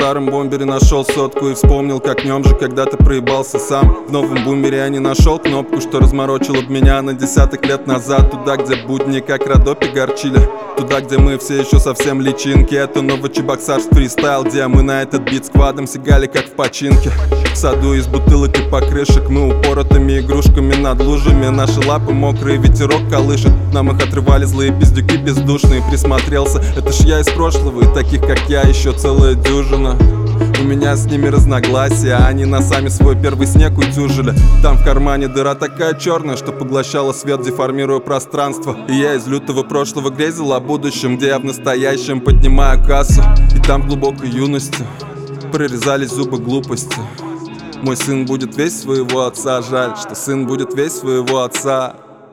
старом бомбере нашел сотку и вспомнил, как в нем же когда-то проебался сам. В новом бумере я не нашел кнопку, что разморочила б меня на десяток лет назад. Туда, где будни как Родопи горчили, туда, где мы все еще совсем личинки. Это Новочебоксарск фристайл, где мы на этот бит сквадом сигали как в починке. В саду из бутылок и покрышек мы упоротыми игрушками над лужами. Наши лапы мокрые, ветерок колышет, нам их отрывали злые пиздюки бездушные. Присмотрелся, это ж я из прошлого, и таких как я еще целая дюжина. У меня с ними разногласия, они носами свой первый снег утюжили. Там в кармане дыра такая черная, что поглощала свет, деформируя пространство. И я из лютого прошлого грезил о будущем, где я в настоящем поднимаю кассу. И там в глубокой юности прорезались зубы глупости. Мой сын будет весь своего отца, жаль, что сын будет весь своего отца.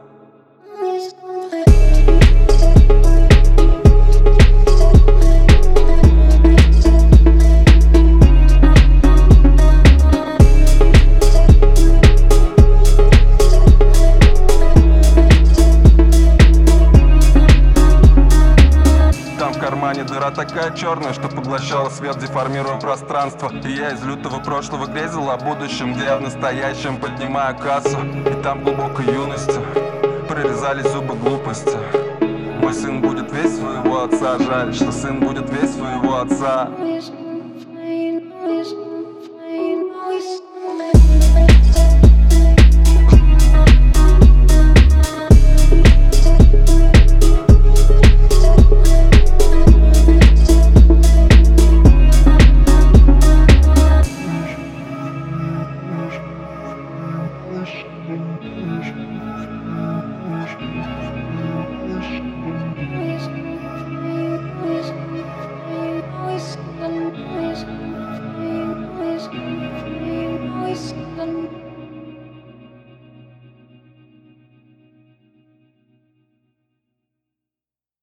Дыра такая черная, что поглощала свет, деформируя пространство. И я из лютого прошлого грезил о будущем, где я в настоящем поднимаю кассу. И там в глубокой юности прорезались зубы глупости. Мой сын будет весь своего отца, жаль, что сын будет весь своего отца.